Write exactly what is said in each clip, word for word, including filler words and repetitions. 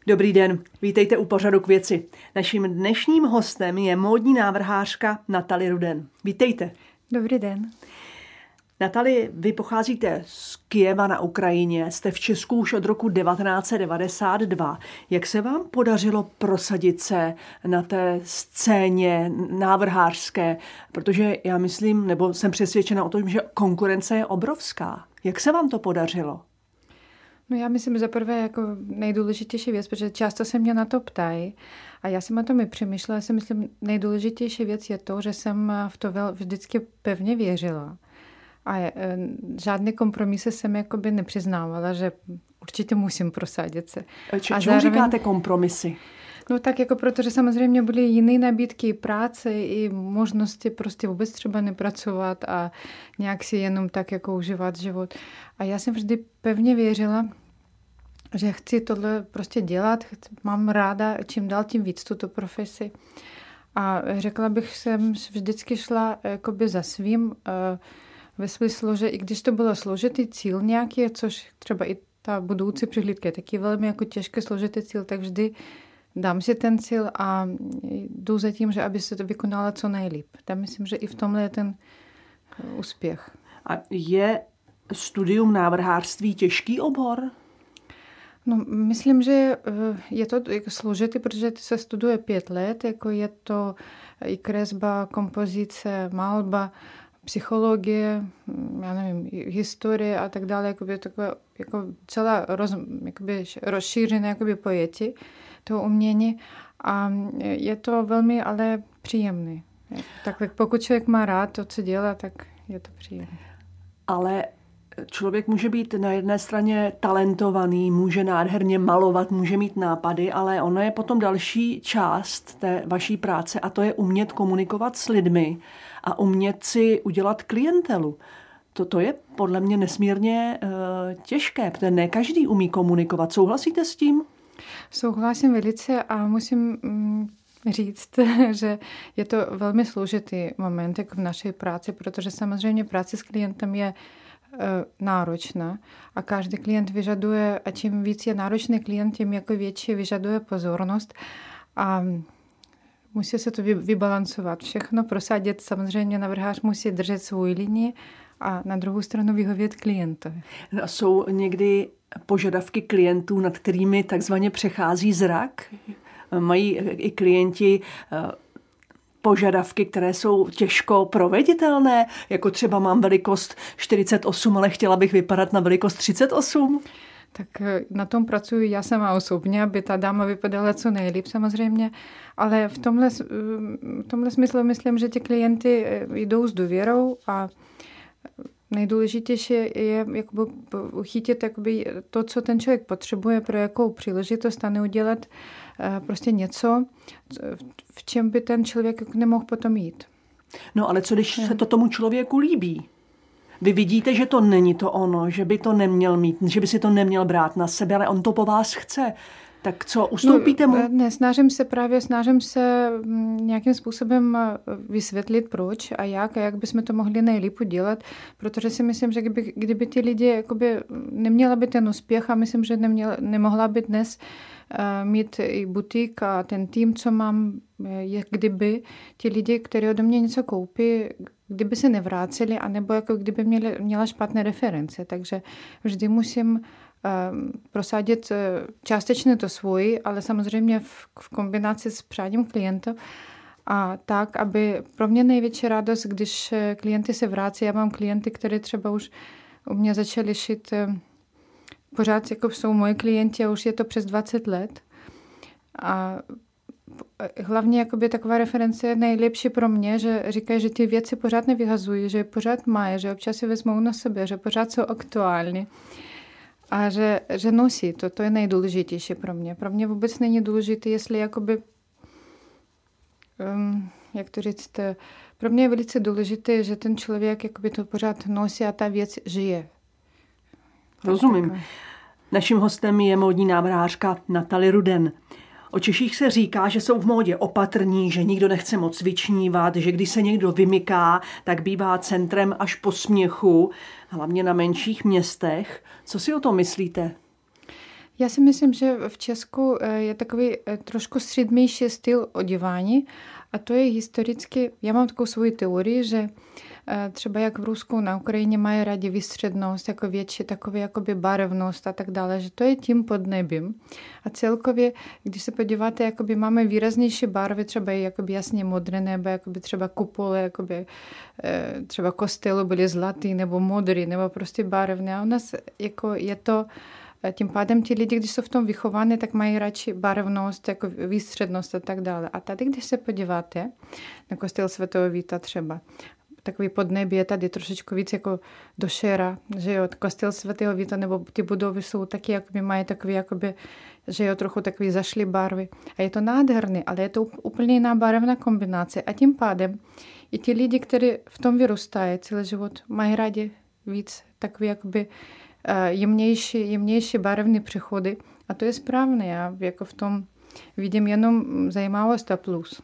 Dobrý den, vítejte u pořadu K věci. Naším dnešním hostem je módní návrhářka Natalie Ruden. Vítejte. Dobrý den. Natalie, vy pocházíte z Kyjeva na Ukrajině, jste v Česku už od roku devatenáct set devadesát dva. Jak se vám podařilo prosadit se na té scéně návrhářské? Protože já myslím, nebo jsem přesvědčena o tom, že konkurence je obrovská. Jak se vám to podařilo? No já myslím, že za prvé jako nejdůležitější věc, protože často se mě na to ptají a já jsem o tom i přemýšlela. Já si myslím, nejdůležitější věc je to, že jsem v to vždycky pevně věřila. A žádné kompromisy jsem jakoby nepřiznávala, že určitě musím prosadit se. Č- a čemu zároveň říkáte kompromisy? No tak jako protože samozřejmě byly jiné nabídky práce i možnosti prostě vůbec třeba nepracovat a nějak si jenom tak jako užívat život. A já jsem vždy pevně věřila, že chci tohle prostě dělat, mám ráda čím dál tím víc tuto profesi. A řekla bych, jsem vždycky šla jakoby za svým, ve smyslu, že i když to bylo složitý cíl nějaký, což třeba i ta budoucí přihlídka je taky velmi jako těžké složitý cíl, tak vždy dám si ten cíl a jdu za tím, že aby se to vykonalo co nejlíp. Tam myslím, že i v tomhle je ten úspěch. A je studium návrhářství těžký obor? No, myslím, že je to jako složitý, protože se studuje pět let, jako je to i kresba, kompozice, malba, psychologie, já nevím, historie a tak dále, jakoby takové, jako celá roz, jakoby rozšířené jakoby pojetí toho umění a je to velmi ale příjemný. Tak pokud člověk má rád to, co dělá, tak je to příjemné. Ale člověk může být na jedné straně talentovaný, může nádherně malovat, může mít nápady, ale ono je potom další část té vaší práce a to je umět komunikovat s lidmi a umět si udělat klientelu. Toto je podle mě nesmírně uh, těžké, protože ne každý umí komunikovat. Souhlasíte s tím? Souhlasím velice a musím mm, říct, že je to velmi složitý moment jako v naší práci, protože samozřejmě práce s klientem je náročná a každý klient vyžaduje, a čím víc je náročný klient, tím jako větší vyžaduje pozornost a musí se to vybalancovat všechno, prosadit. Samozřejmě návrhář musí držet svou linii a na druhou stranu vyhovět klientovi. No, jsou někdy požadavky klientů, nad kterými takzvaně přechází zrak? Mají i klienti požadavky, které jsou těžko proveditelné, jako třeba mám velikost čtyřicet osm, ale chtěla bych vypadat na velikost třicet osm? Tak na tom pracuji já sama osobně, aby ta dáma vypadala co nejlíp samozřejmě, ale v tomhle, v tomhle smyslu myslím, že ti klienty jdou s důvěrou a nejdůležitější je jakoby uchytit jakoby to, co ten člověk potřebuje pro jakou příležitost a neudělat prostě něco, v čem by ten člověk nemohl potom jít. No ale co, když se to tomu člověku líbí? Vy vidíte, že to není to ono, že by to neměl mít, že by si to neměl brát na sebe, ale on to po vás chce. Tak co, ustoupíte mu? No, ne, snažím se právě, snažím se nějakým způsobem vysvětlit proč a jak a jak bychom to mohli nejlíp udělat, protože si myslím, že kdyby, kdyby ty lidi jakoby neměla by ten úspěch a myslím, že neměla, nemohla by dnes uh, mít i butik a ten tým, co mám, je kdyby ti lidi, kteří ode mě něco koupí, kdyby se nevráceli, anebo jako kdyby měli, měla špatné reference. Takže vždy musím prosadit částečně to svoji, ale samozřejmě v, v kombinaci s přáním klienta a tak, aby pro mě největší radost, když klienty se vrací, já mám klienty, které třeba už u mě začali šít, pořád jako jsou moji klienti a už je to přes dvacet let a hlavně jakoby taková reference je nejlepší pro mě, že říkají, že ty věci pořád nevyhazují, že pořád mají, že občas si vezmou na sebe, že pořád jsou aktuální. A že, že nosí, to, to je nejdůležitější pro mě. Pro mě vůbec není důležité, jestli jakoby, um, jak to říct, pro mě je velice důležité, že ten člověk jakoby to pořád nosí a ta věc žije. Rozumím. Tak. Naším hostem je módní návrhářka Natalie Ruden. O Češích se říká, že jsou v módě opatrní, že nikdo nechce moc vyčnívat, že když se někdo vymyká, tak bývá centrem až posměchu, hlavně na menších městech. Co si o tom myslíte? Já si myslím, že v Česku je takový trošku střednější styl oděvání a to je historicky, já mám takovou svou teorii, že třeba jak v Rusku, na Ukrajině mají rádi výstřednost, jako větší takové jakoby barevnost a tak dále, že to je tím podnebím. A celkově, když se podíváte, jakoby máme výraznější barvy, třeba i jakoby jasně modré nebe, jakoby třeba kupole, jakoby třeba kostelu byly zlatý nebo modrý, nebo prostě barevné. A u nás jako je to tím pádem ti lidi, když jsou v tom vychovány, tak mají radši barevnost, jako výstřednost a tak dále. A tady, když se podíváte na kostel svatého Víta třeba, takový podnebí je tady trošičku víc jako do šera, že jo, kostel svatého Víta nebo ty budovy jsou taky, jakoby mají takový, jakoby, že jo, trochu takový zašlý barvy. A je to nádherný, ale je to úplně jiná barevná kombinace. A tím pádem i ti lidi, kteří v tom vyrůstají celý život, mají rádi víc takový, jakoby jemnější, jemnější barevné přechody. A to je správné. Já jako v tom vidím jenom zajímavost a plus.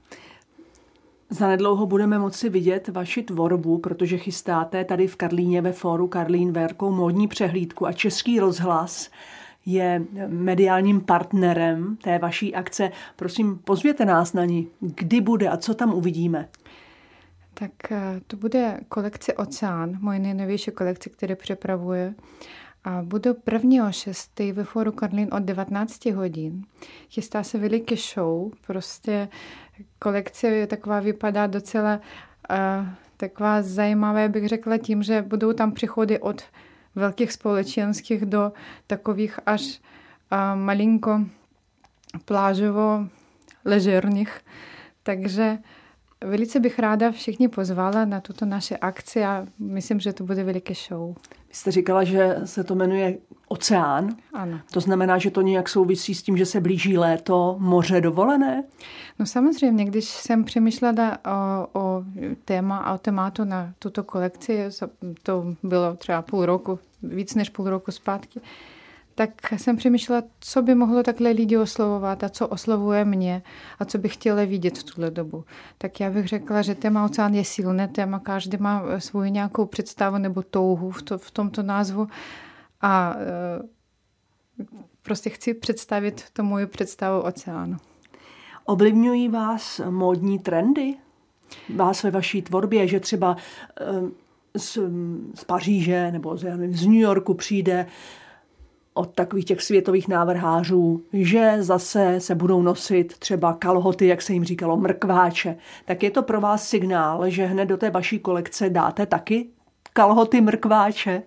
Zanedlouho budeme moci vidět vaši tvorbu, protože chystáte tady v Karlíně ve fóru Karlín velkou módní přehlídku a Český rozhlas je mediálním partnerem té vaší akce. Prosím, pozvěte nás na ní. Kdy bude a co tam uvidíme? Tak to bude kolekce Oceán, moje nejnovější kolekce, které připravuje. A bude prvního šestého ve fóru Karlín od devatenáct hodin. Chystá se veliký show, prostě kolekce je taková, vypadá docela uh, taková zajímavá, bych řekla tím, že budou tam přichody od velkých společenských do takových až uh, malinko plážovo ležerních. Takže velice bych ráda všichni pozvala na tuto naši akci a myslím, že to bude veliký show. Vy jste říkala, že se to jmenuje Oceán. Ano. To znamená, že to nějak souvisí s tím, že se blíží léto, moře, dovolené? No samozřejmě, když jsem přemýšlela o, o téma a o tématu na tuto kolekci, to bylo třeba půl roku, víc než půl roku zpátky, tak jsem přemýšlela, co by mohlo takhle lidi oslovovat a co oslovuje mě a co bych chtěla vidět v tuhle dobu. Tak já bych řekla, že téma Oceán je silné téma, každý má svou nějakou představu nebo touhu v, to, v tomto názvu a e, prostě chci představit to moji představu oceánu. Ovlivňují vás módní trendy? Vás ve vaší tvorbě, že třeba e, z, z Paříže nebo z, z New Yorku přijde od takových těch světových návrhářů, že zase se budou nosit třeba kalhoty, jak se jim říkalo, mrkváče. Tak je to pro vás signál, že hned do té vaší kolekce dáte taky kalhoty mrkváče?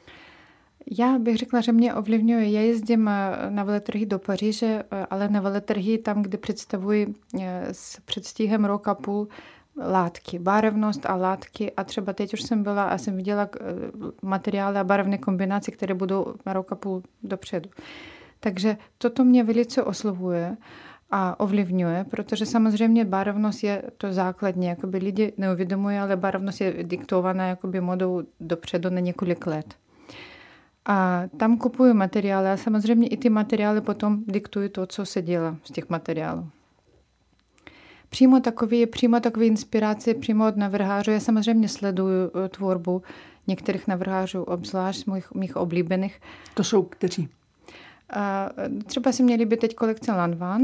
Já bych řekla, že mě ovlivňuje. Já jezdím na veletrhy do Paříže, ale na veletrhy tam, kde představuji s předstihem rok a půl látky, barevnost a látky a třeba teď už jsem byla a jsem viděla materiály a barevné kombinace, které budou na rok a půl dopředu. Takže toto mě velice oslovuje a ovlivňuje, protože samozřejmě barevnost je to základní, jakoby lidi neuvědomují, ale barevnost je diktovaná jakoby modou dopředu na několik let. A tam kupuju materiály a samozřejmě i ty materiály potom diktují to, co se dělá z těch materiálů. Přímo takové, přímo takové inspirace, přímo od navrhářů. Já samozřejmě sleduju tvorbu některých navrhářů, obzvlášť z mých, mých oblíbených. To jsou kteří? A třeba si mě líbí teď kolekce Lanvin.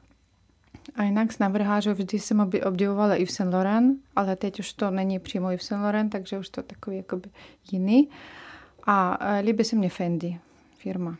A jinak z navrhářů vždy jsem obdivovala Yves Saint Laurent, ale teď už to není přímo Yves Saint Laurent, takže už to takový jakoby jiný. A líbí se mě Fendi, firma.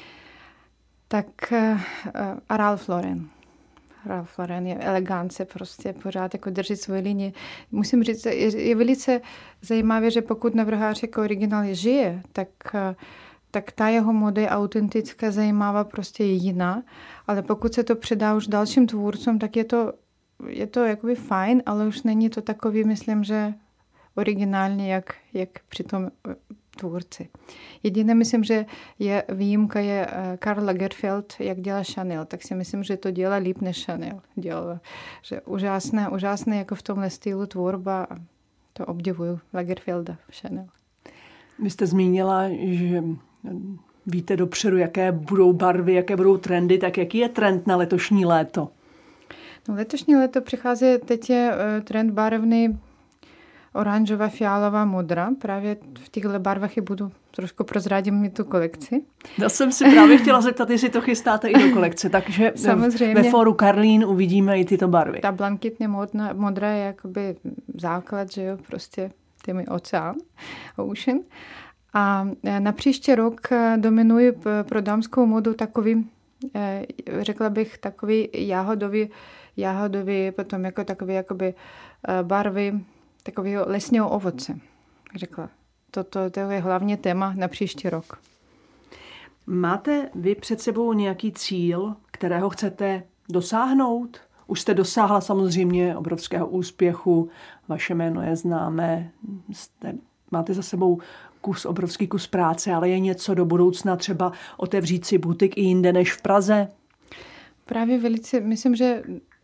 Tak a Ralph Lauren. Ralph Lauren je elegance, prostě pořád jako drží svoji linii. Musím říct, je, je velice zajímavé, že pokud navrhář jako originál žije, tak, tak ta jeho moda je autentická, zajímavá, prostě je jiná. Ale pokud se to předá už dalším tvůrcům, tak je to, je to jakoby fajn, ale už není to takový, myslím, že originální, jak, jak při tom tvůrci. Jediné, myslím, že je výjimka je Karl Lagerfeld, jak dělá Chanel, tak si myslím, že to dělá líp než Chanel dělá. Že úžasné, úžasné jako v tomhle stylu tvorba, to obdivuju Lagerfelda Chanel. Vy jste zmínila, že víte dopředu, jaké budou barvy, jaké budou trendy, tak jaký je trend na letošní léto? No, letošní léto přichází, teď je trend barevný oranžová, fialová, modrá. Právě v těchto barvách i budu, trošku prozradím mi tu kolekci. Já jsem si právě chtěla zeptat, jestli to chystáte i do kolekce, takže samozřejmě ve Fóru Karlín uvidíme i tyto barvy. Ta blankitně modná, modrá je jakoby základ, že jo, prostě těmi oceán, ocean. A na příští rok dominuje pro dámskou modu takový, řekla bych, takový jahodový, jahodový, potom jako takový jakoby barvy takového lesního ovoce, řekla. Toto to je hlavně téma na příští rok. Máte vy před sebou nějaký cíl, kterého chcete dosáhnout? Už jste dosáhla samozřejmě obrovského úspěchu, vaše jméno je známé, jste, máte za sebou kus, obrovský kus práce, ale je něco do budoucna, třeba otevřít si butik i jinde než v Praze? Právě velice, myslím, že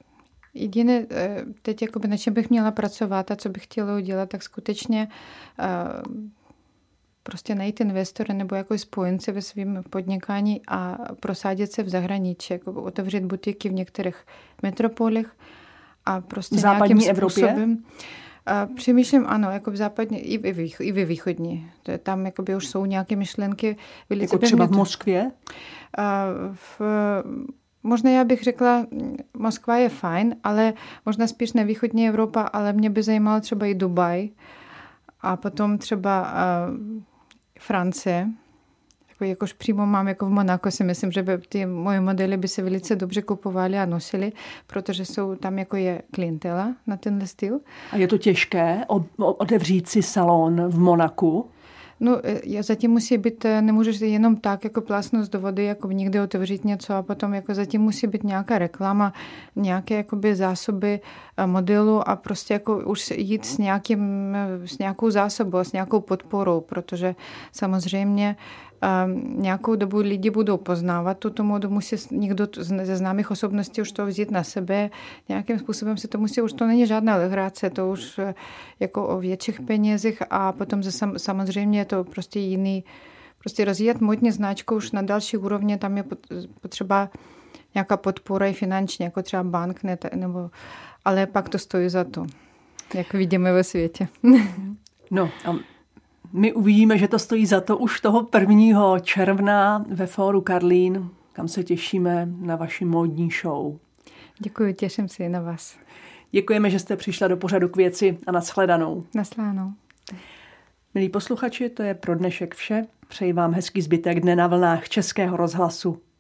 jediné teď, jakoby, na čem bych měla pracovat a co bych chtěla udělat, tak skutečně uh, prostě najít investory nebo jako spojence ve svým podnikání a prosadit se v zahraničí, jako otevřít butiky v některých metropolích a prostě v západní Evropě? Způsobem, a přemýšlím, ano, jako v západní, i, i, v, i ve východní. Tam jakoby už jsou nějaké myšlenky. Jako třeba v Moskvě? A v, možná já bych řekla, Moskva je fajn, ale možná spíš ne východní Evropa, ale mě by zajímalo třeba i Dubaj a potom třeba uh, Francie. Takový, jakož přímo mám jako v Monaku, si myslím, že by ty moje modely by se velice dobře kupovaly a nosily, protože jsou tam jako je klientela na tenhle styl. A je to těžké otevřít si salon v Monaku? No, zatím musí být, nemůžeš jenom tak jako plásnout do vody, jako někde otevřít něco a potom jako zatím musí být nějaká reklama, nějaké jakoby zásoby modelu a prostě jako už jít s, nějakým, s nějakou zásobou, s nějakou podporou, protože samozřejmě um, nějakou dobu lidi budou poznávat tuto modu, musí někdo ze známých osobností už to vzít na sebe, nějakým způsobem se to musí, už to není žádná legrace, to už jako o větších penězích a potom sam, samozřejmě je to prostě jiný, prostě rozvíjet modní značku už na další úrovně, tam je potřeba nějaká podpora i finančně, jako třeba bank, ne, nebo, ale pak to stojí za to, jak vidíme ve světě. No a my uvidíme, že to stojí za to už toho prvního června ve Fóru Karlín, kam se těšíme na vaši módní show. Děkuji, těším se i na vás. Děkujeme, že jste přišla do pořadu K věci a nashledanou. Naslánou. Milí posluchači, to je pro dnešek vše. Přeji vám hezký zbytek dne na vlnách Českého rozhlasu.